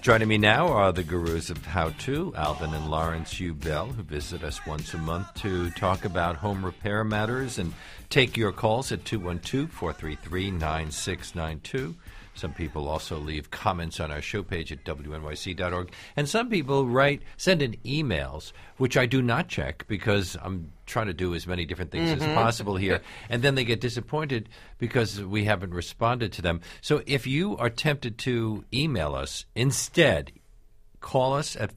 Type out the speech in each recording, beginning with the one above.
Joining me now are the gurus of how-to, Alvin and Lawrence U. Bell, who visit us once a month to talk about home repair matters and take your calls at 212-433-9692. Some people also leave comments on our show page at wnyc.org. And some people send in emails, which I do not check because I'm trying to do as many different things as possible here. And then they get disappointed because we haven't responded to them. So if you are tempted to email us, instead, call us at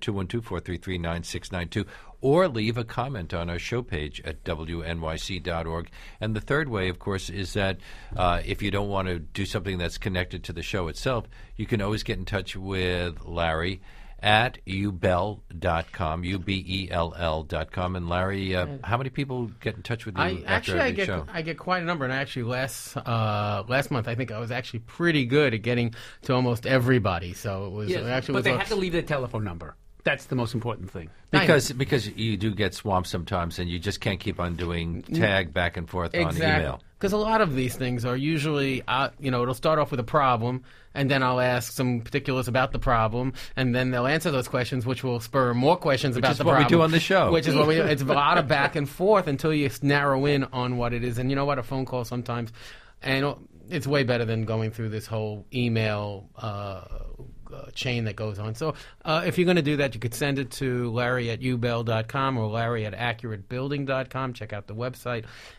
212-433-9692 or leave a comment on our show page at wnyc.org. And the third way, of course, is that if you don't want to do something that's connected to the show itself, you can always get in touch with Larry at ubell.com, ubell.com. And Larry, how many people get in touch with you after every show? I get quite a number. And actually, last month, I think I was actually pretty good at getting to almost everybody. So it was but they have to leave their telephone number. That's the most important thing. Because you do get swamped sometimes, and you just can't keep on doing tag back and forth on email. Because a lot of these things are usually, it'll start off with a problem, and then I'll ask some particulars about the problem, and then they'll answer those questions, which will spur more questions about the problem. Which is what we do on the show. Which is what we do. It's a lot of back and forth until you narrow in on what it is. And you know what? A phone call sometimes, and it's way better than going through this whole email chain that goes on. So if you're going to do that, you could send it to Larry at ubell.com or Larry at accuratebuilding.com. Check out the website.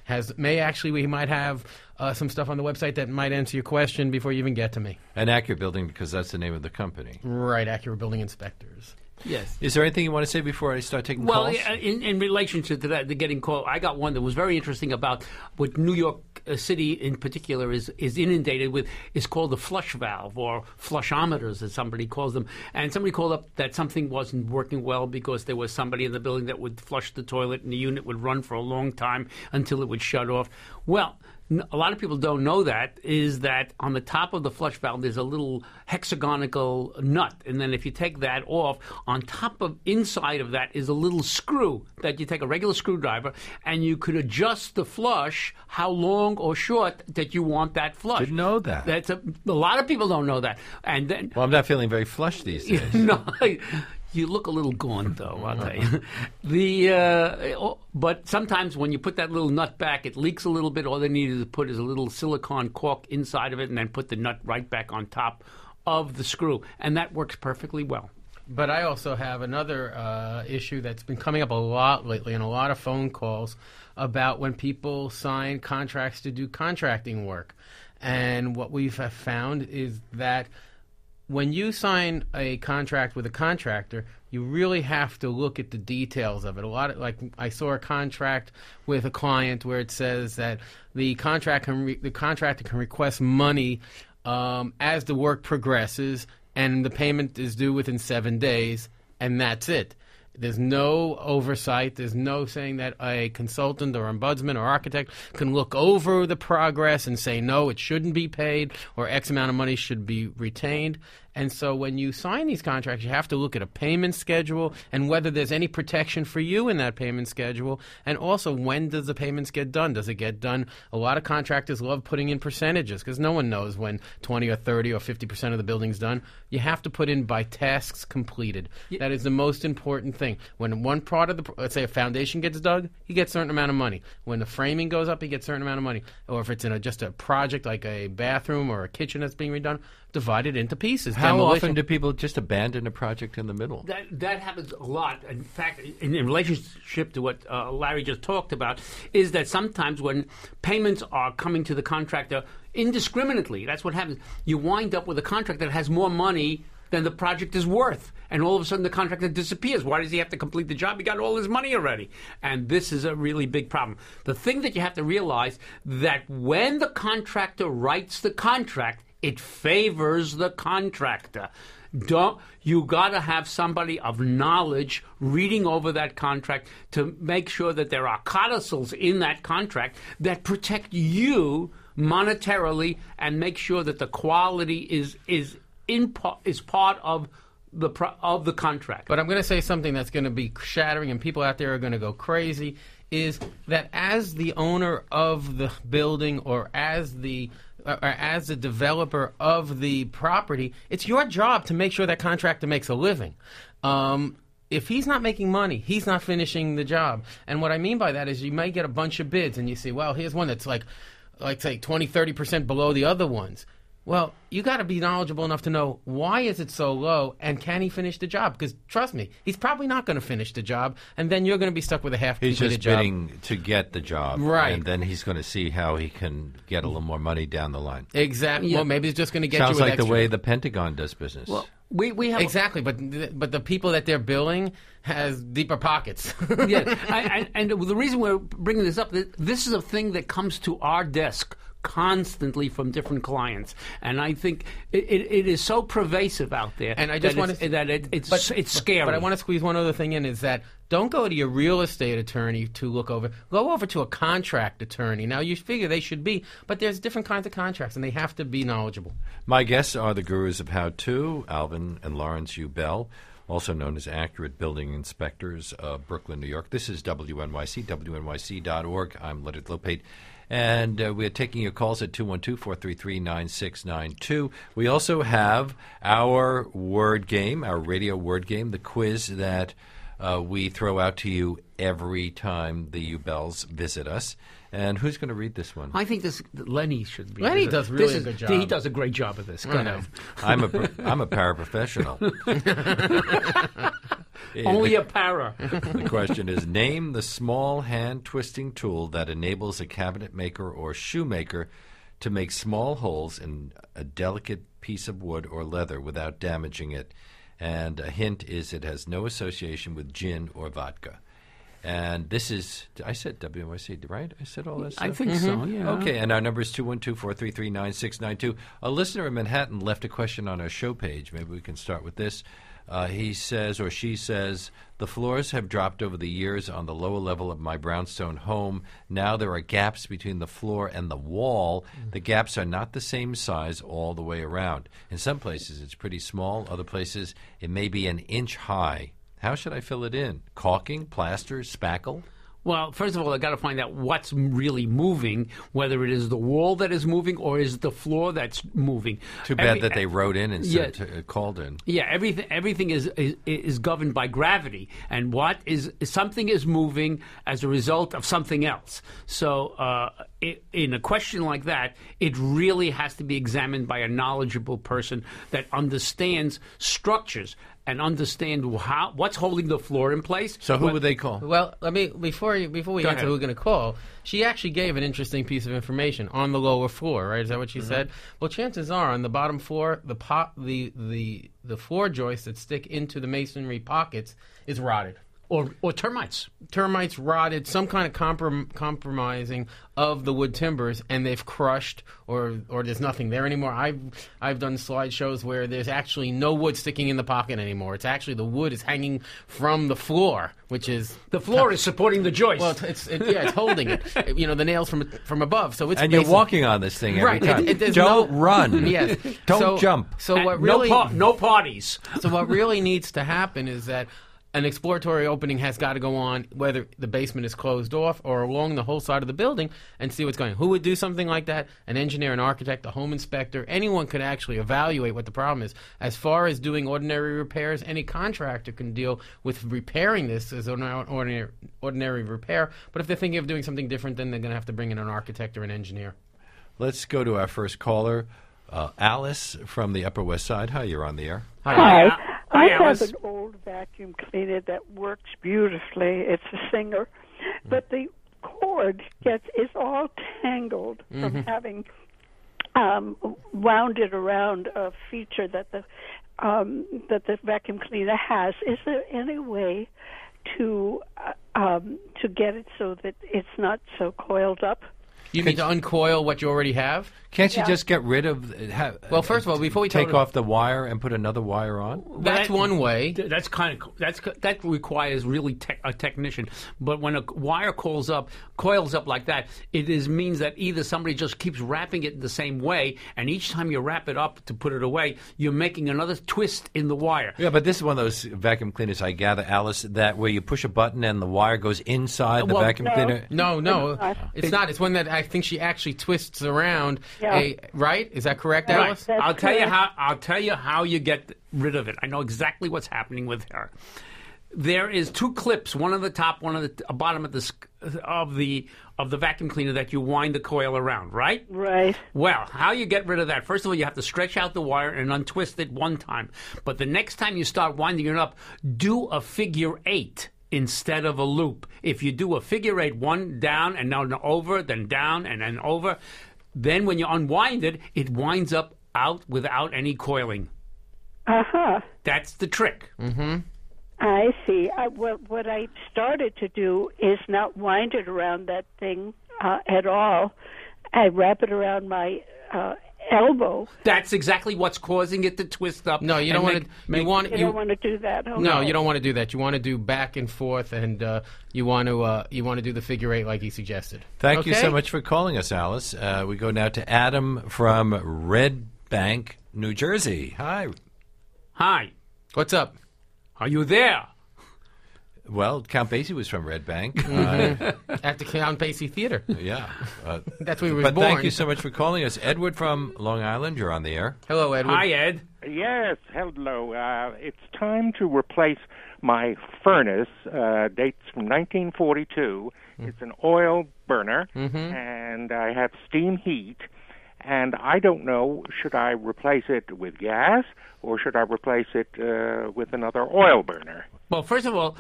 We might have some stuff on the website that might answer your question before you even get to me. And Accurate Building, because that's the name of the company. Right, Accurate Building Inspectors. Yes. Is there anything you want to say before I start taking calls? Well, in relationship to that, the getting call, I got one that was very interesting about what New York City in particular is inundated with. Is called the flush valve or flushometers, as somebody calls them. And somebody called up that something wasn't working well because there was somebody in the building that would flush the toilet and the unit would run for a long time until it would shut off. Well, a lot of people don't know that on the top of the flush valve there's a little hexagonal nut, and then if you take that off, on top of inside of that is a little screw that you take a regular screwdriver and you could adjust the flush how long or short that you want that flush. Didn't know that. That's a lot of people don't know that. And then, well, I'm not feeling very flush these days. No. You look a little gaunt, though, I'll tell you. But sometimes when you put that little nut back, it leaks a little bit. All they needed to put is a little silicone cork inside of it and then put the nut right back on top of the screw. And that works perfectly well. But I also have another issue that's been coming up a lot lately in a lot of phone calls about when people sign contracts to do contracting work. And what we've found is that when you sign a contract with a contractor, you really have to look at the details of it. I saw a contract with a client where it says that the contractor can request money as the work progresses, and the payment is due within 7 days, and that's it. There's no oversight. There's no saying that a consultant or ombudsman or architect can look over the progress and say, no, it shouldn't be paid or X amount of money should be retained. And so when you sign these contracts, you have to look at a payment schedule and whether there's any protection for you in that payment schedule. And also, when does the payments get done? Does it get done? A lot of contractors love putting in percentages because no one knows when 20 or 30 or 50% of the building's done. You have to put in by tasks completed. Yeah. That is the most important thing. When one part of let's say a foundation gets dug, you get a certain amount of money. When the framing goes up, you get a certain amount of money. Or if it's in just a project like a bathroom or a kitchen that's being redone, divided into pieces. How often do people just abandon a project in the middle? That happens a lot. In fact, in relationship to what Larry just talked about, is that sometimes when payments are coming to the contractor indiscriminately, that's what happens. You wind up with a contract that has more money than the project is worth. And all of a sudden the contractor disappears. Why does he have to complete the job? He got all his money already. And this is a really big problem. The thing that you have to realize that when the contractor writes the contract, it favors the contractor. You got to have somebody of knowledge reading over that contract to make sure that there are codicils in that contract that protect you monetarily and make sure that the quality is part of the contract. But I'm going to say something that's going to be shattering, and people out there are going to go crazy. Is that as the owner of the building or as the as the developer of the property, it's your job to make sure that contractor makes a living. If he's not making money, he's not finishing the job. And what I mean by that is you may get a bunch of bids and you say, well, here's one that's like say 20, 30% below the other ones. Well, you got to be knowledgeable enough to know why is it so low and can he finish the job? Because trust me, he's probably not going to finish the job, and then you're going to be stuck with a half-completed job. He's just bidding to get the job, right? And then he's going to see how he can get a little more money down the line. Exactly. Yeah. Well, maybe he's just going to get Sounds you with like extra. the way the Pentagon does business. Well, we have exactly, but the people that they're billing has deeper pockets. and the reason we're bringing this up, this is a thing that comes to our desk constantly from different clients, and I think it is so pervasive out there. And I just want to it's scary. But I want to squeeze one other thing in: is that don't go to your real estate attorney to look over. Go over to a contract attorney. Now you figure they should be, but there's different kinds of contracts, and they have to be knowledgeable. My guests are the gurus of how-to, Alvin and Lawrence U. Bell, also known as Accurate Building Inspectors of Brooklyn, New York. This is WNYC, WNYC.org. I'm Leonard Lopate. And we're taking your calls at 212-433-9692. We also have our word game, our radio word game, the quiz that we throw out to you every time the U-Bells visit us. And who's going to read this one? I think Lenny should be. Lenny does really a good job. He does a great job of this. Go ahead. I'm a paraprofessional. Only a para. The question is, name the small hand-twisting tool that enables a cabinet maker or shoemaker to make small holes in a delicate piece of wood or leather without damaging it. And a hint is it has no association with gin or vodka. And this is, I said WNYC, right? I said all that stuff? I think so, yeah. Okay, and our number is 212-433-9692. A listener in Manhattan left a question on our show page. Maybe we can start with this. He says, or she says, the floors have dropped over the years on the lower level of my brownstone home. Now there are gaps between the floor and the wall. The gaps are not the same size all the way around. In some places it's pretty small. Other places it may be an inch high. How should I fill it in? Caulking, plaster, spackle? Well, first of all, I've got to find out what's really moving, whether it is the wall that is moving or is the floor that's moving. Too bad that they wrote in instead of called in. Yeah, everything is governed by gravity, and something is moving as a result of something else. So in a question like that, it really has to be examined by a knowledgeable person that understands structures and understand what's holding the floor in place. So who would they call? Well, before we answer who we're going to call, she actually gave an interesting piece of information on the lower floor, right? Is that what she said? Well, chances are on the bottom floor, the floor joists that stick into the masonry pockets is rotted. Or termites. Termites rotted, some kind of compromising of the wood timbers, and they've crushed, or there's nothing there anymore. I've done slideshows where there's actually no wood sticking in the pocket anymore. It's actually the wood is hanging from the floor, which is the floor is supporting the joist. Well, it's holding it. The nails from above. So it's and you're walking on this thing every time. Don't run. Yes. Don't jump. So what really no parties. So what really needs to happen is that an exploratory opening has got to go on, whether the basement is closed off or along the whole side of the building, and see what's going on. Who would do something like that? An engineer, an architect, a home inspector. Anyone could actually evaluate what the problem is. As far as doing ordinary repairs, any contractor can deal with repairing this as an ordinary repair. But if they're thinking of doing something different, then they're going to have to bring in an architect or an engineer. Let's go to our first caller, Alice from the Upper West Side. Hi, you're on the air. Hi. I Alice. have an old vacuum cleaner that works beautifully. It's a Singer, but the cord is all tangled from having wound it around a feature that the vacuum cleaner has. Is there any way to get it so that it's not so coiled up? You mean to uncoil what you already have? Can't you just get rid of? Well, first of all, before we take off the wire and put another wire on. That's one way. That requires really a technician. But when a wire coils up like that, means that either somebody just keeps wrapping it the same way, and each time you wrap it up to put it away, you're making another twist in the wire. Yeah, but this is one of those vacuum cleaners, I gather, Alice, that where you push a button and the wire goes inside the vacuum cleaner. No, it's not. It's one that I think she actually twists around. Yeah. Yeah. Right? Is that correct, Right. Alice? That's I'll correct. tell you how you get rid of it. I know exactly what's happening with her. There is 2 clips, one on the top, one on the bottom of the vacuum cleaner that you wind the coil around, right? Right. Well, how you get rid of that? First of all, you have to stretch out the wire and untwist it one time. But the next time you start winding it up, do a figure 8 instead of a loop. If you do a figure 8, one down and then over, then down and then over, then when you unwind it, it winds up out without any coiling. Uh-huh. That's the trick. I see. What I started to do is not wind it around that thing at all. I wrap it around my elbow. That's exactly what's causing it to twist up. No, you don't want to. You don't want to do that. Okay. No, you don't want to do that. You want to do back and forth, and you want to do the figure 8 like he suggested. Thank you Okay? so much for calling us, Alice. We go now to Adam from Red Bank, New Jersey. Hi. Hi. What's up? Are you there? Well, Count Basie was from Red Bank. At the Count Basie Theater. Yeah. That's where he was But born. thank you so much for calling us. Edward from Long Island, you're on the air. Hello, Edward. Hi, Ed. Yes, hello. It's time to replace my furnace. Dates from 1942. It's an oil burner, and I have steam heat. And I don't know, should I replace it with gas or should I replace it with another oil burner? Well, first of all,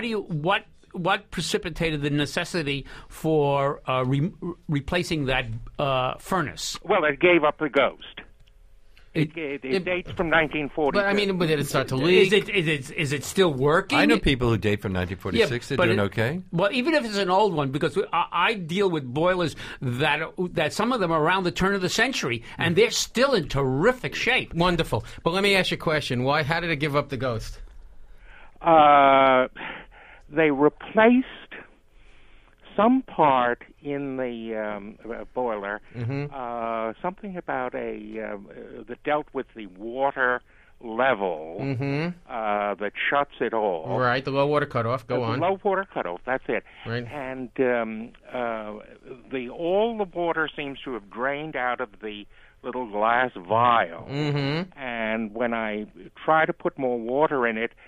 what precipitated the necessity for replacing that furnace? Well, it gave up the ghost. It dates from 1942. But I mean, did it start to leak? Is it still working? I know people who date from 1946. They're doing okay. Well, even if it's an old one, because I deal with boilers that some of them are around the turn of the century, and they're still in terrific shape. Wonderful. But let me ask you a question. How did it give up the ghost? They replaced some part in the boiler, something about that dealt with the water level that shuts it all. Right, the low water cutoff. Go on. Low water cutoff. That's it. Right. And all the water seems to have drained out of the little glass vial. And when I try to put more water in it,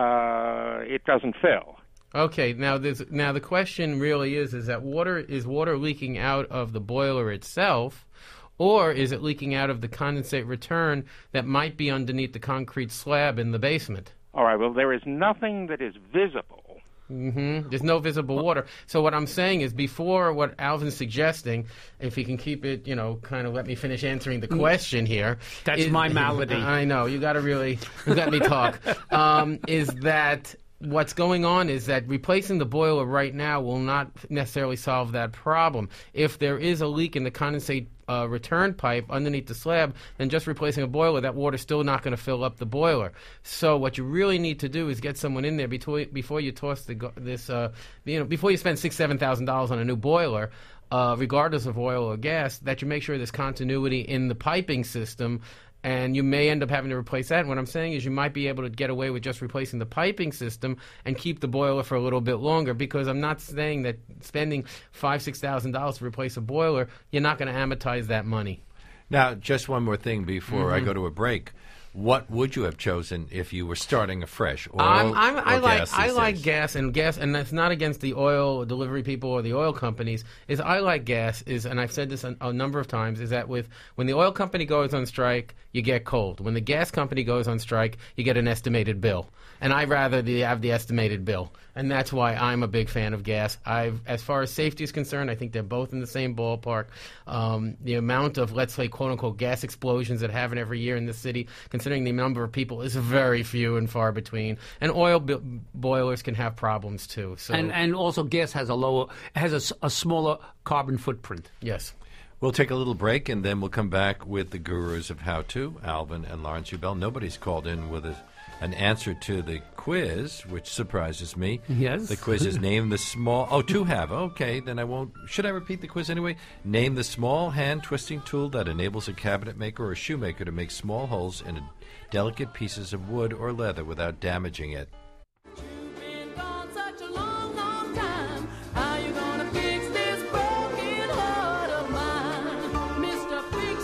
it doesn't fill. Okay, now the question really is that water leaking out of the boiler itself, or is it leaking out of the condensate return that might be underneath the concrete slab in the basement? All right, well, there is nothing that is visible. There's no visible water. So what I'm saying is, before what Alvin's suggesting, if he can keep it, kind of let me finish answering the question here. That's my malady. I know, you got to let me talk. Is that what's going on is that replacing the boiler right now will not necessarily solve that problem. If there is a leak in the condensate return pipe underneath the slab, then just replacing a boiler, that water's still not going to fill up the boiler. So what you really need to do is get someone in there before you toss before you spend $6,000-$7,000 on a new boiler, regardless of oil or gas, that you make sure there's continuity in the piping system. And you may end up having to replace that. And what I'm saying is you might be able to get away with just replacing the piping system and keep the boiler for a little bit longer, because I'm not saying that spending $5,000-$6,000 to replace a boiler, you're not going to amortize that money. Now, just one more thing before I go to a break. What would you have chosen if you were starting afresh? Oil I or gas these like days? gas, and that's not against the oil delivery people or the oil companies. I like gas, and I've said this a number of times, is that when the oil company goes on strike, you get cold. When the gas company goes on strike, you get an estimated bill. And I'd rather have the estimated bill. And that's why I'm a big fan of gas. As far as safety is concerned, I think they're both in the same ballpark. The amount of, let's say, quote-unquote, gas explosions that happen every year in the city, considering the number of people, is very few and far between. And oil boilers can have problems, too. So, And also gas has a smaller carbon footprint. yes. We'll take a little break, and then we'll come back with the gurus of how-to, Alvin and Lawrence Ubell. Nobody's called in with an answer to the quiz, which surprises me. Yes. The quiz is name the small... Oh, two have. Okay, then I won't... Should I repeat the quiz anyway? Name the small hand-twisting tool that enables a cabinet maker or shoemaker to make small holes in delicate pieces of wood or leather without damaging it. You've been gone such a long, long time. How you gonna fix this broken heart of mine? Mr. Fix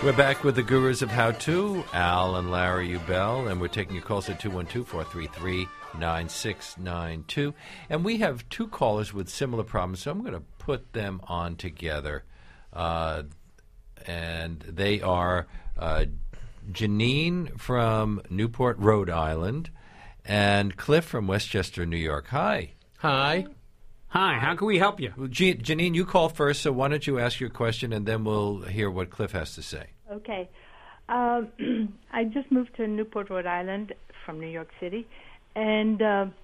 We're back with the Gurus of How To, Al and Larry Ubell, and we're taking your calls at 212-433-9692. And we have two callers with similar problems, so I'm going to put them on together. And they are Janine from Newport, Rhode Island, and Cliff from Westchester, New York. Hi. Hi. Hi, how can we help you? Well, Janine, you call first, so why don't you ask your question, and then we'll hear what Cliff has to say. Okay. I just moved to Newport, Rhode Island from New York City. And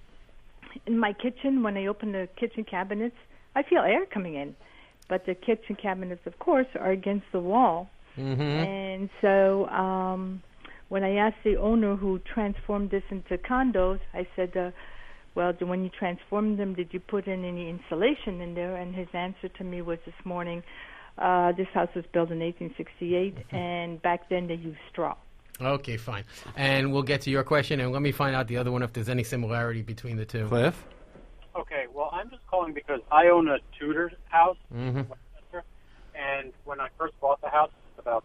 in my kitchen, when I open the kitchen cabinets, I feel air coming in. But the kitchen cabinets, of course, are against the wall. Mm-hmm. And so when I asked the owner who transformed this into condos, I said, well, when you transformed them, did you put in any insulation in there? And his answer to me was this morning, this house was built in 1868, and back then they used straw. Okay, fine. And we'll get to your question, and let me find out the other one if there's any similarity between the two. Cliff? Okay, well, I'm just calling because I own a Tudor house Mm-hmm. in Westchester, and when I first bought the house about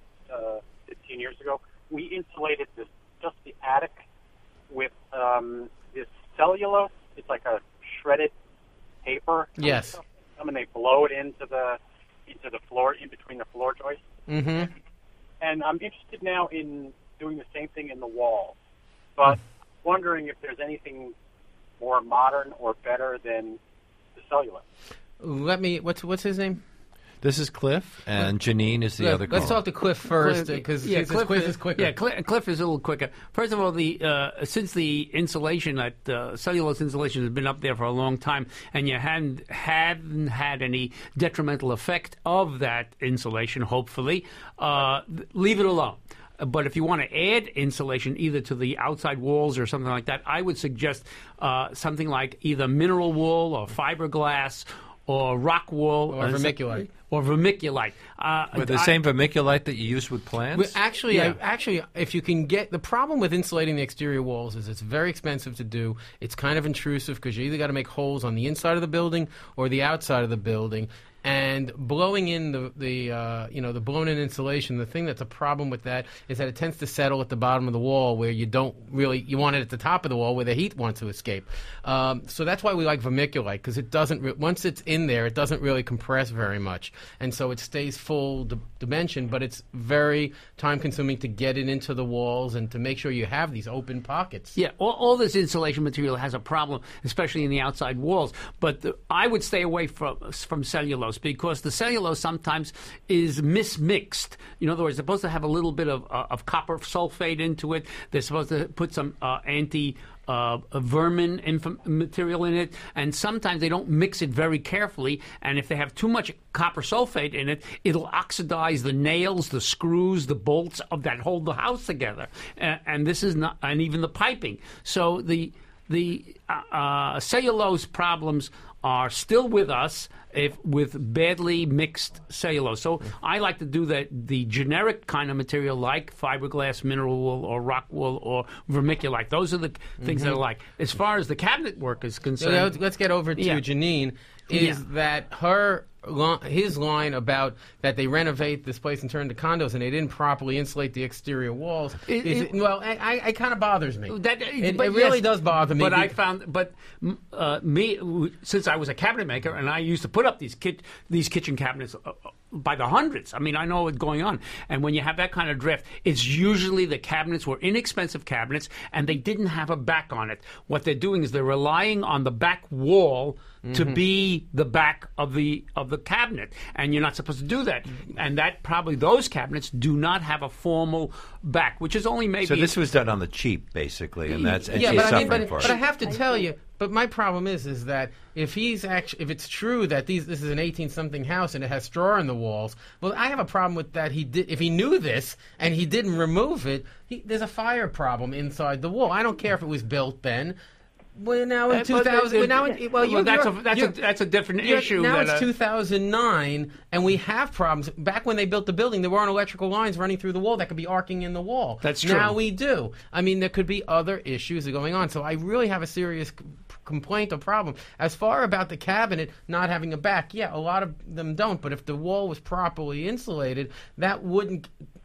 15 years ago, we insulated just the attic with this cellulose. It's like a shredded paper. Yes. And they blow it into the floor, in between the floor joists. Mm-hmm. And I'm interested now in doing the same thing in the walls, but wondering if there's anything more modern or better than the cellulose. What's his name? This is Cliff, and Janine is the other caller. Let's talk to Cliff first, because his quiz is quicker. Yeah, Cliff is a little quicker. First of all, since the insulation, cellulose insulation has been up there for a long time, and you hadn't had any detrimental effect of that insulation, hopefully, leave it alone. But if you want to add insulation either to the outside walls or something like that, I would suggest something like either mineral wool or fiberglass or rock wool. Or vermiculite. Or vermiculite. With the same vermiculite that you use with plants? Well, actually, if you can get... The problem with insulating the exterior walls is it's very expensive to do. It's kind of intrusive because you either got to make holes on the inside of the building or the outside of the building. And blowing in the blown-in insulation, the thing that's a problem with that is that it tends to settle at the bottom of the wall where you want it at the top of the wall where the heat wants to escape. So that's why we like vermiculite, because it doesn't, once it's in there, it doesn't really compress very much. And so it stays full dimension, but it's very time-consuming to get it into the walls and to make sure you have these open pockets. Yeah, all this insulation material has a problem, especially in the outside walls. But I would stay away from cellulose, because the cellulose sometimes is mismixed. In other words, they're supposed to have a little bit of copper sulfate into it. They're supposed to put some vermin material in it, and sometimes they don't mix it very carefully, and if they have too much copper sulfate in it, it'll oxidize the nails, the screws, the bolts that hold the house together, and this is not, and even the piping. So the cellulose problems are still with us with badly mixed cellulose. So I like to do the generic kind of material like fiberglass, mineral wool, or rock wool, or vermiculite. Those are the things that I like. As far as the cabinet work is concerned... So let's get over to Janine. That his line about that they renovate this place and turn to condos and they didn't properly insulate the exterior walls. It kind of bothers me. It really does bother me. But I found, me, since I was a cabinet maker and I used to put up these kitchen cabinets by the hundreds. I mean, I know what's going on. And when you have that kind of drift, it's usually the cabinets were inexpensive cabinets and they didn't have a back on it. What they're doing is they're relying on the back wall to be the back of the cabinet, and you're not supposed to do that. And that probably those cabinets do not have a formal back, which is only maybe. So this was done on the cheap, basically, and she's but suffering for it. But I have to tell you. But my problem is that if it's true that this is an 18-something house and it has straw in the walls, well, I have a problem with that. If he knew this and he didn't remove it, there's a fire problem inside the wall. I don't care if it was built then. We're now in 2000. That's a different issue. Now it's 2009, and we have problems. Back when they built the building, there weren't electrical lines running through the wall that could be arcing in the wall. That's true. Now we do. I mean, there could be other issues going on. So I really have a serious complaint or problem. As far about the cabinet not having a back, a lot of them don't. But if the wall was properly insulated, that wouldn't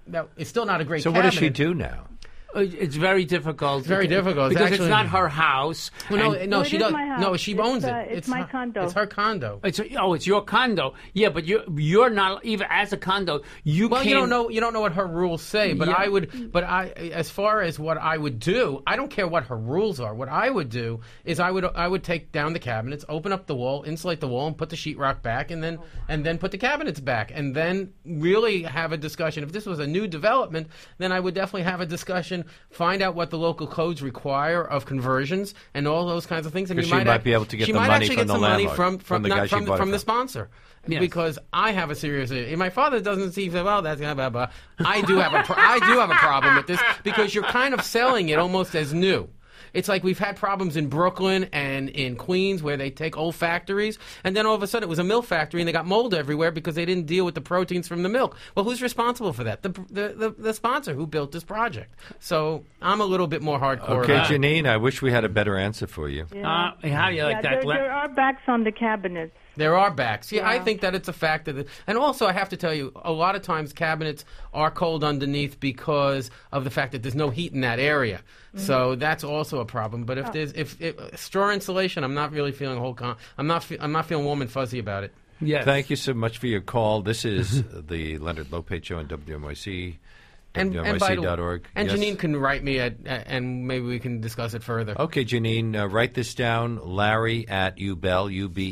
it's still not a great So cabinet. what does she do now? It's very difficult. It's very difficult. Because Actually- it's not her house. Well, and- no, it she is does. my house. No, she owns it. It's my condo. It's her condo. It's your condo. Yeah, but you're not even as a condo. You Well, can't. you don't know what her rules say, but Yeah. as far as what I would do, I don't care what her rules are. What I would do is I would take down the cabinets, open up the wall, insulate the wall, and put the sheetrock back, and then put the cabinets back, and then really have a discussion. If this was a new development, then I would definitely have a discussion, find out what the local codes require of conversions and all those kinds of things. And Because you she might be able to get she the might money actually from get the some money landlord, from the guy she bought it from the from. sponsor. Yes. Because I have a serious. My father doesn't see. Well, that's blah, blah, blah. I do have a problem with this because you're kind of selling it almost as new. It's like we've had problems in Brooklyn and in Queens where they take old factories, and then all of a sudden it was a milk factory and they got mold everywhere because they didn't deal with the proteins from the milk. Well, who's responsible for that? The sponsor who built this project. So I'm a little bit more hardcore. Okay, about it. Janine, I wish we had a better answer for you. How do you like that? There are backs on the cabinets. There are backs. Yeah, I Yeah. think that it's a fact of it. And also, I have to tell you, a lot of times cabinets are cold underneath because of the fact that there's no heat in that area. So that's also a problem. But if there's if straw insulation, I'm not really feeling I'm not feeling warm and fuzzy about it. Yes. Thank you so much for your call. This is the Leonard Lopate Show on WNYC. And by the way, WNYC.org. and Yes. Janine can write me and maybe we can discuss it further. Okay, Janine, write this down, Larry at ubell,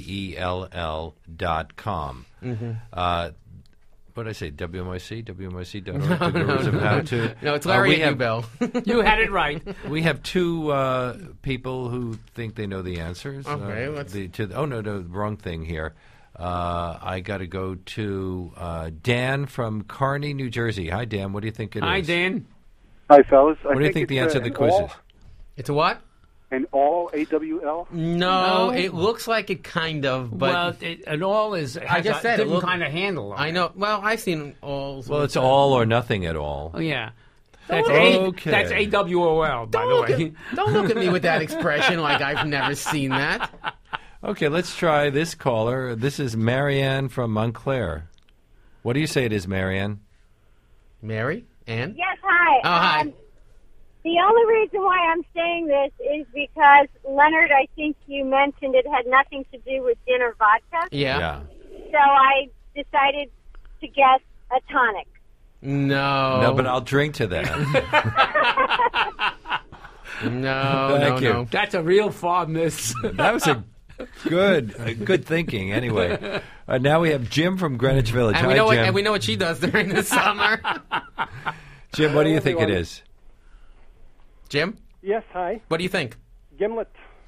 UBELL.com. What did I say, WNYC? WNYC.org? The Gurus of How To? No, it's Larry we at have, Ubell. You had it right. We have two people who think they know the answers. Okay, let's- the wrong thing here. I got to go to Dan from Kearney, New Jersey. Hi, Dan. What do you think it is? Hi, Dan. Hi, fellas. What do you think the answer to the quiz is? It's a what? An all AWL? No, No. it looks like it kind of, but Well, it all is. I Has just a said it different looked- kind of handle. On I it. know. Well, I've seen all. Well, it's all or nothing at all. Oh, yeah. Okay. That's AWOL, by the way. Don't look at me with that expression like I've never seen that. Okay, let's try this caller. This is Marianne from Montclair. What do you say it is, Marianne? Mary? Ann? Yes, hi. Oh, hi. The only reason why I'm saying this is because, Leonard, I think you mentioned it had nothing to do with gin or vodka. Yeah. So I decided to guess a tonic. No. No, but I'll drink to that. No, Thank no, you. no. That's a real fondness. That was a good thinking. Anyway, now we have Jim from Greenwich Village. And Hi, we know Jim. what, we know what she does during the summer. Jim, what do you think it is? Jim, Yes, hi. what do you think? Gimlet.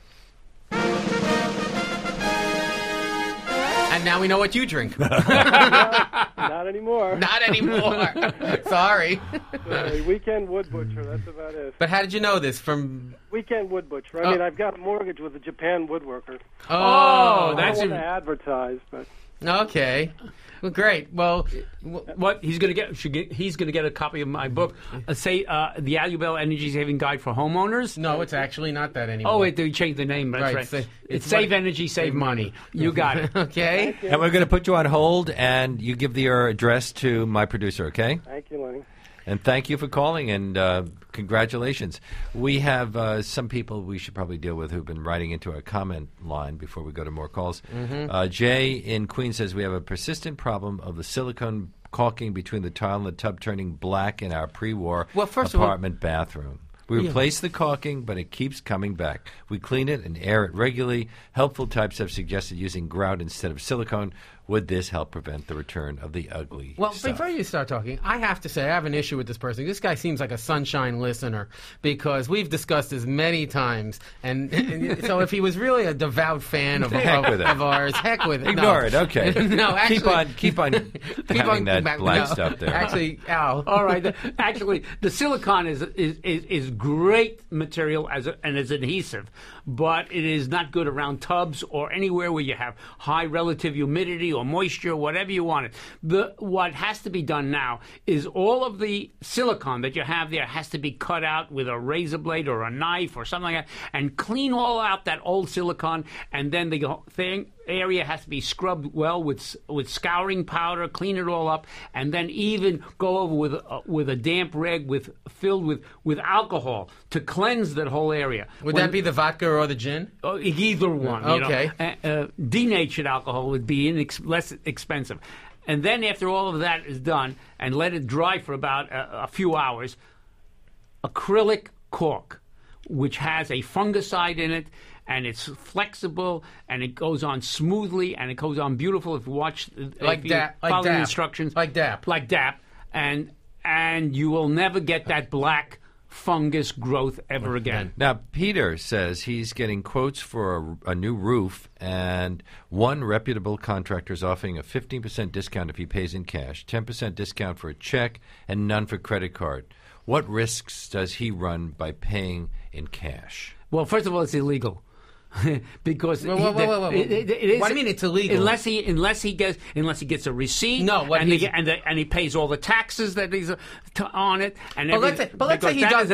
And now we know what you drink. Not anymore. Not anymore. Sorry. Weekend wood butcher, that's about it. But how did you know this? From Weekend wood butcher. I mean, I've got a mortgage with a Japan woodworker. Oh, I that's don't want to advertise, but okay. Well, great. Well, what he's going to get. He's going to get a copy of my book. The Alubel Energy Saving Guide for Homeowners. no, it's actually not that anymore. Oh, wait, they changed the name. That's Right, right. so It's it's Save what- Energy, Save Money. You got it. Okay. And we're going to put you on hold, and you give your address to my producer, okay? thank you, Lenny. And thank you for calling, and congratulations. We have some people we should probably deal with who've been writing into our comment line before we go to more calls. Jay in Queens says we have a persistent problem of the silicone caulking between the tile and the tub turning black in our pre-war Well, first of all- apartment bathroom. We replace the caulking, but it keeps coming back. We clean it and air it regularly. Helpful types have suggested using grout instead of silicone. Would this help prevent the return of the ugly Well, stuff? before you start talking, I have to say I have an issue with this person. This guy seems like a sunshine listener because we've discussed this many times. And so if he was really a devout fan of, Heck with it. of ours, heck with it. Ignore No. it. Okay. No, actually, keep on having that black stuff there. Actually, Al. All right. Actually, the silicone is great material as an adhesive, but it is not good around tubs or anywhere where you have high relative humidity or moisture, whatever you want it. What has to be done now is all of the silicone that you have there has to be cut out with a razor blade or a knife or something like that, and clean all out that old silicone, and then the thing area has to be scrubbed well with scouring powder, clean it all up, and then even go over with a damp rag filled with alcohol to cleanse that whole area. Would that be the vodka or the gin? Either one. Okay. Denatured alcohol would be less expensive. And then after all of that is done and let it dry for about a few hours, acrylic cork, which has a fungicide in it, and it's flexible, and it goes on smoothly, and it goes on beautiful if you watch, follow the instructions. Like DAP. And you will never get that black fungus growth ever again. Now, Peter says he's getting quotes for a new roof, and one reputable contractor is offering a 15% discount if he pays in cash, 10% discount for a check, and none for credit card. What risks does he run by paying in cash? Well, first of all, it's illegal. Because whoa. What do you mean it's illegal? Unless he gets a receipt. No, and he pays all the taxes that he's on it. And let's say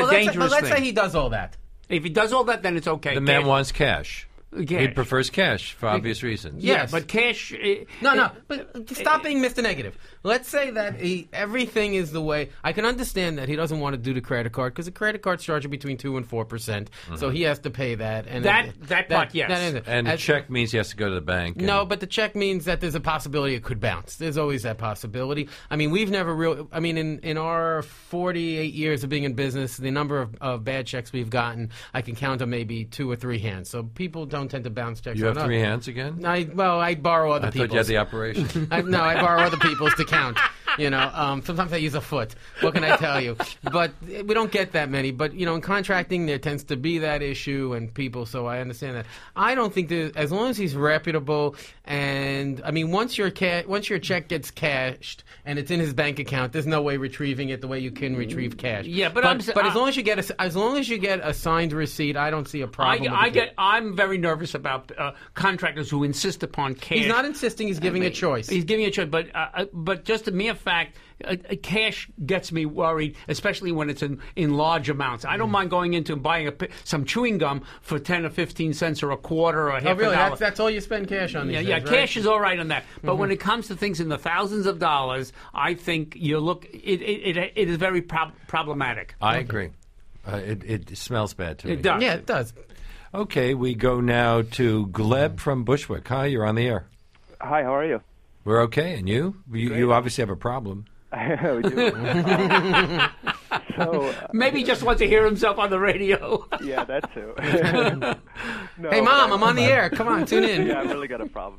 he does all that. If he does all that, then it's okay. The man wants cash. Cash. He prefers cash for obvious reasons. Yes, but cash. But stop being Mr. Negative. Let's say that everything is the way. I can understand that he doesn't want to do the credit card because the credit card's charging between 2% and 4%, so he has to pay that. And that part, yes. And the check means he has to go to the bank. No, but the check means that there's a possibility it could bounce. There's always that possibility. I mean, we've never really. I mean, in our 48 years of being in business, the number of bad checks we've gotten, I can count on maybe 2 or 3 hands. So people don't tend to bounce checks. You have 3 hands again? I borrow other people's. I thought you had the operation. I borrow other people's to count. Sometimes I use a foot. What can I tell you? But we don't get that many. But in contracting, there tends to be that issue and people. So I understand that. I don't think as long as he's reputable, and I mean, once your check gets cashed and it's in his bank account, there's no way retrieving it the way you can retrieve cash. Yeah, but as long as you get a signed receit, I don't see a problem. I'm very nervous about contractors who insist upon cash. He's not insisting. He's giving a choice. He's giving a choice, but just a mere fact, cash gets me worried, especially when it's in large amounts. I don't mind going into and buying some chewing gum for 10 or 15 cents or a quarter or half a dollar. That's all you spend cash on these days, right? Cash is all right on that. But when it comes to things in the thousands of dollars, I think it is very problematic. I agree. It smells bad to me. It does. Yeah, it does. Okay, we go now to Gleb from Bushwick. Hi, you're on the air. Hi, how are you? We're okay, and you? You obviously have a problem. We do. Maybe he just wants to hear himself on the radio. Yeah, that too. Hey, Mom, I'm on the air. Come on, tune in. Yeah, I've really got a problem.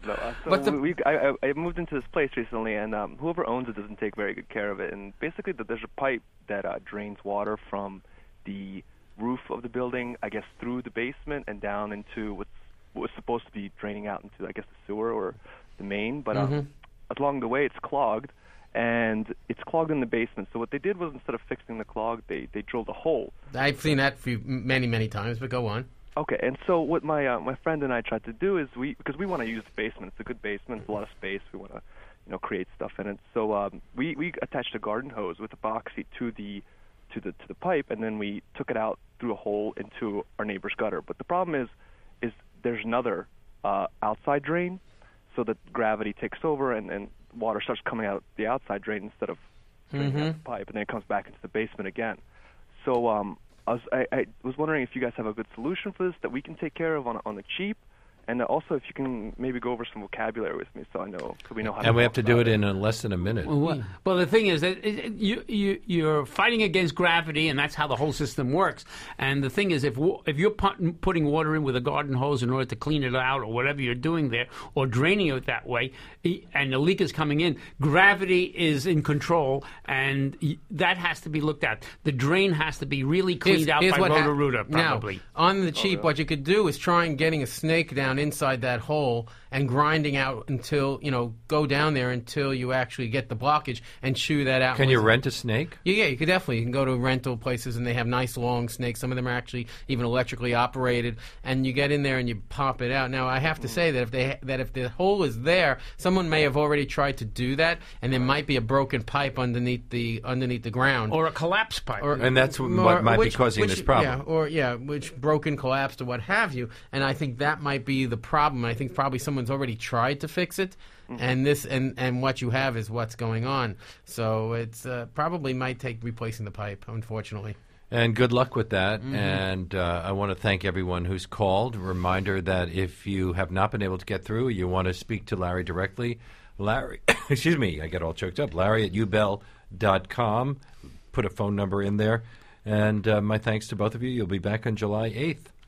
I moved into this place recently, and whoever owns it doesn't take very good care of it. And basically, there's a pipe that drains water from the roof of the building, I guess, through the basement and down into what was supposed to be draining out into, I guess, the sewer or the main. But along the way, it's clogged. And it's clogged in the basement. So what they did was, instead of fixing the clog, they drilled a hole. I've seen that many, many times, but go on. Okay, and so what my friend and I tried to do is because we want to use the basement. It's a good basement. It's a lot of space. We want to create stuff in it. So we attached a garden hose with epoxy to the pipe, and then we took it out through a hole into our neighbor's gutter. But the problem is there's another outside drain, so that gravity takes over and water starts coming out the outside drain instead of draining out the pipe, and then it comes back into the basement again. So I was wondering if you guys have a good solution for this that we can take care of on the cheap, and also if you can maybe go over some vocabulary with me so we know how. And we have to do it in less than a minute. Well, the thing is that you're fighting against gravity, and that's how the whole system works. And the thing is, if you're putting water in with a garden hose in order to clean it out, or whatever you're doing there, or draining it that way, and the leak is coming in, gravity is in control, and that has to be looked at. The drain has to be really cleaned out by Roto-Rooter, probably. Now, on the cheap, what you could do is try and getting a snake down inside that hole and grinding out until, go down there until you actually get the blockage and chew that out. Can you rent a snake? Yeah, you could definitely. You can go to rental places and they have nice long snakes. Some of them are actually even electrically operated, and you get in there and you pop it out. Now, I have to say that if the hole is there, someone may have already tried to do that, and there might be a broken pipe underneath the ground, or a collapsed pipe, and that's what might be causing this problem. Which broken, collapsed, or what have you. And I think that might be be the problem. I think probably someone's already tried to fix it, and what you have is what's going on. So it's probably might take replacing the pipe, unfortunately. And good luck with that. And I want to thank everyone who's called. Reminder that if you have not been able to get through, you want to speak to Larry directly, Larry, excuse me, I get all choked up, Larry at ubell.com. Put a phone number in there. And my thanks to both of you. You'll be back on July 8th.